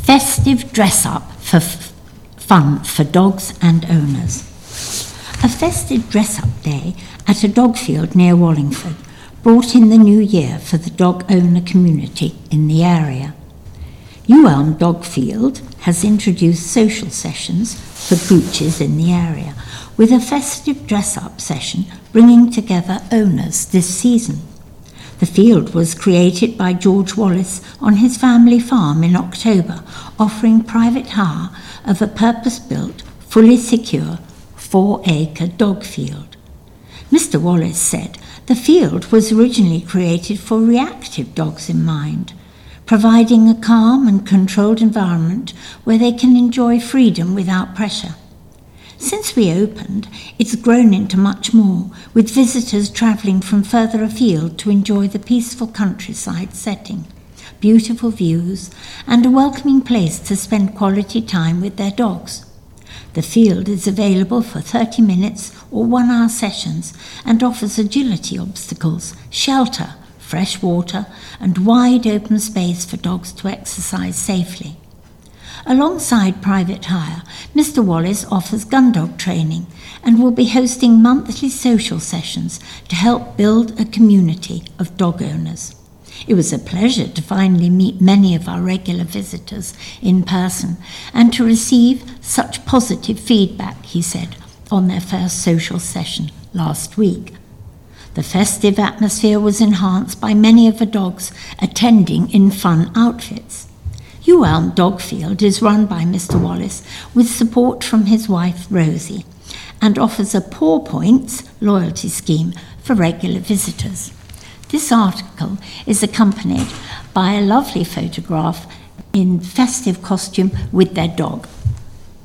Festive dress-up for fun for dogs and owners. A festive dress-up day at a dog field near Wallingford brought in the new year for the dog owner community in the area. Ulm Dog Field has introduced social sessions for pooches in the area, with a festive dress-up session bringing together owners this season. The field was created by George Wallace on his family farm in October, offering private hire of a purpose-built, fully secure 4-acre dog field. Mr. Wallace said the field was originally created for reactive dogs in mind, providing a calm and controlled environment where they can enjoy freedom without pressure. Since we opened, it's grown into much more, with visitors travelling from further afield to enjoy the peaceful countryside setting, beautiful views, and a welcoming place to spend quality time with their dogs. The field is available for 30 minutes or 1-hour sessions and offers agility obstacles, shelter, fresh water, and wide open space for dogs to exercise safely. Alongside private hire, Mr. Wallace offers gun dog training and will be hosting monthly social sessions to help build a community of dog owners. It was a pleasure to finally meet many of our regular visitors in person and to receive such positive feedback, he said, on their first social session last week. The festive atmosphere was enhanced by many of the dogs attending in fun outfits. Ulm Dog Field is run by Mr. Wallace with support from his wife Rosie and offers a Paw Points loyalty scheme for regular visitors. This article is accompanied by a lovely photograph in festive costume with their dog.